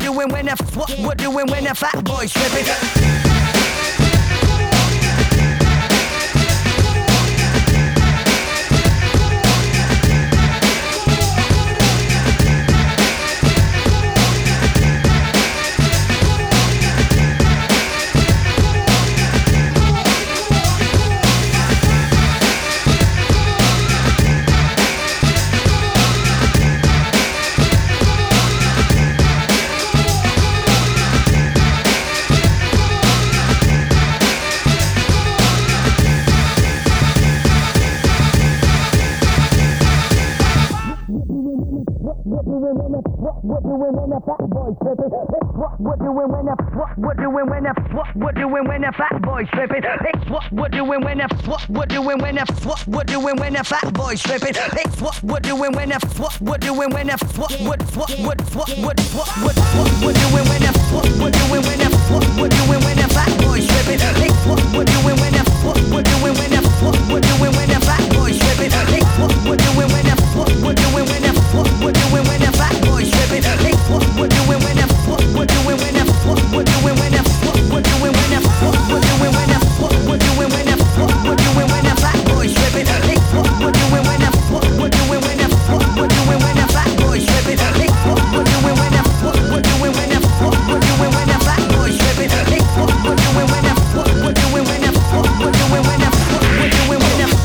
doing when the what we're doing when the fat boys tripping. What doing when the fat boys tripping? What doing when the what doing when the what doing when the fat boys tripping? What doing when the what doing when the what doing when the fat boys tripping? What doing when the what doing when the what doing when the what doing when the what doing when the fat boys tripping? What doing when the what doing when the what doing when the fat boys tripping? What doing when the what doing when the what doing when the fat boys tripping? What doing when the what doing when the what doing when the what doing when the what doing when the what doing when the what doing when the fat boys tripping? What doing when the what doing when the what doing when the fat boys tripping? What doing when the what doing when the what doing when the fat boys tripping? What doing when the what doing when the what doing when the what doing when the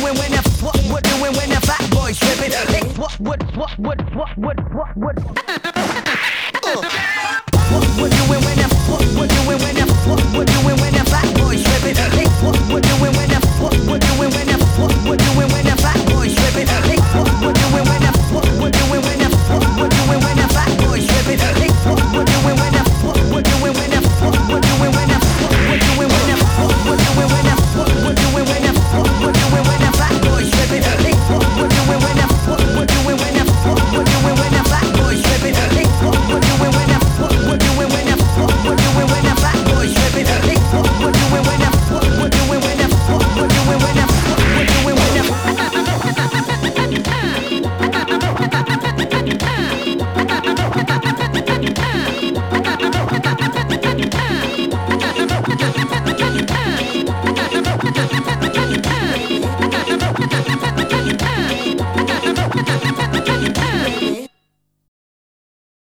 what